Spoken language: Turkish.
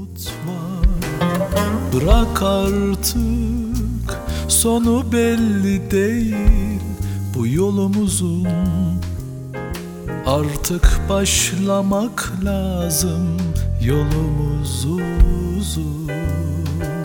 var. Bırak artık, sonu belli değil bu yolumuzun. Artık başlamak lazım, yolumuz uzun.